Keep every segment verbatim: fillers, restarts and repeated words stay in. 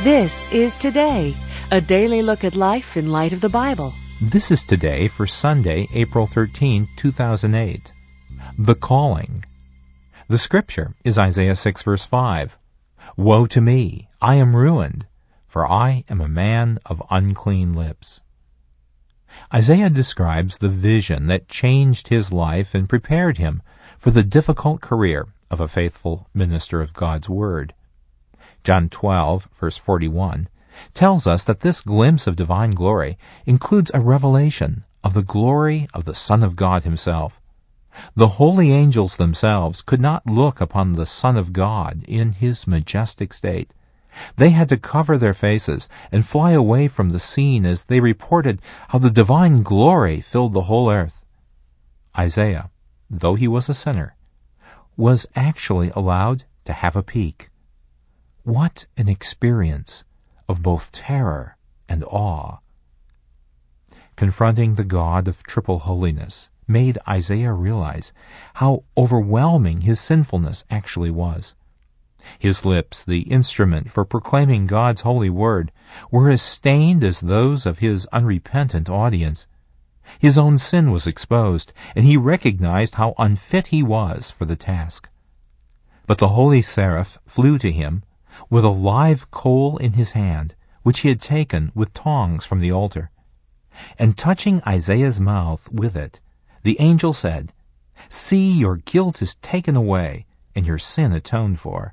This is Today, a daily look at life in light of the Bible. This is Today for Sunday, April thirteenth, two thousand eight. The Calling. The scripture is Isaiah six, verse five. Woe to me, I am ruined, for I am a man of unclean lips. Isaiah describes the vision that changed his life and prepared him for the difficult career of a faithful minister of God's Word. John twelve, verse forty-one, tells us that this glimpse of divine glory includes a revelation of the glory of the Son of God himself. The holy angels themselves could not look upon the Son of God in his majestic state. They had to cover their faces and fly away from the scene as they reported how the divine glory filled the whole earth. Isaiah, though he was a sinner, was actually allowed to have a peek. What an experience of both terror and awe. Confronting the God of triple holiness made Isaiah realize how overwhelming his sinfulness actually was. His lips, the instrument for proclaiming God's holy word, were as stained as those of his unrepentant audience. His own sin was exposed, and he recognized how unfit he was for the task. But the holy seraph flew to him with a live coal in his hand, which he had taken with tongs from the altar. And touching Isaiah's mouth with it, the angel said, "See, your guilt is taken away, and your sin atoned for."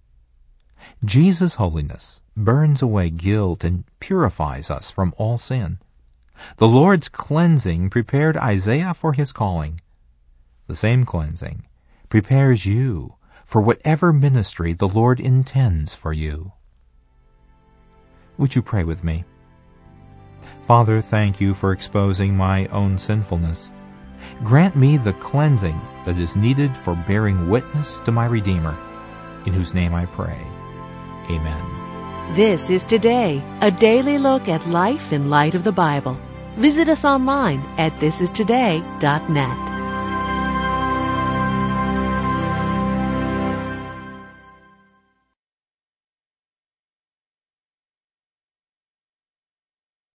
Jesus' holiness burns away guilt and purifies us from all sin. The Lord's cleansing prepared Isaiah for his calling. The same cleansing prepares you for whatever ministry the Lord intends for you. Would you pray with me? Father, thank you for exposing my own sinfulness. Grant me the cleansing that is needed for bearing witness to my Redeemer, in whose name I pray. Amen. This is Today, a daily look at life in light of the Bible. Visit us online at this is today dot net.